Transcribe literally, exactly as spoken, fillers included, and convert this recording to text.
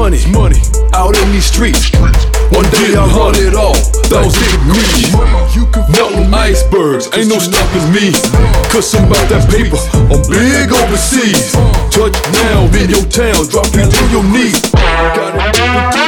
money, money out in these streets. One day I run it all, thousand degrees. Melting icebergs, ain't no stopping me. Cause I'm about that paper, I'm big overseas. Touchdown in your town, drop you to your knees. Got it.